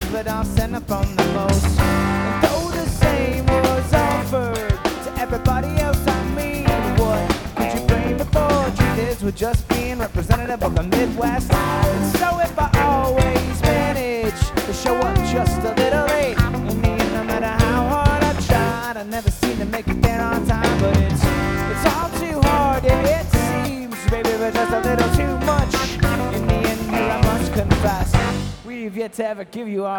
but I'll send them from the most. And though the same was offered to everybody else, I mean, what could you blame the Portuguese with just being representative of the Midwest? And so if I always manage to show up just a little late, in the end, no matter how hard I tried, I never seem to make it there on time. But it's all too hard, it seems, baby, but just a little too much. In the end, here I must confess, we've yet to ever give you our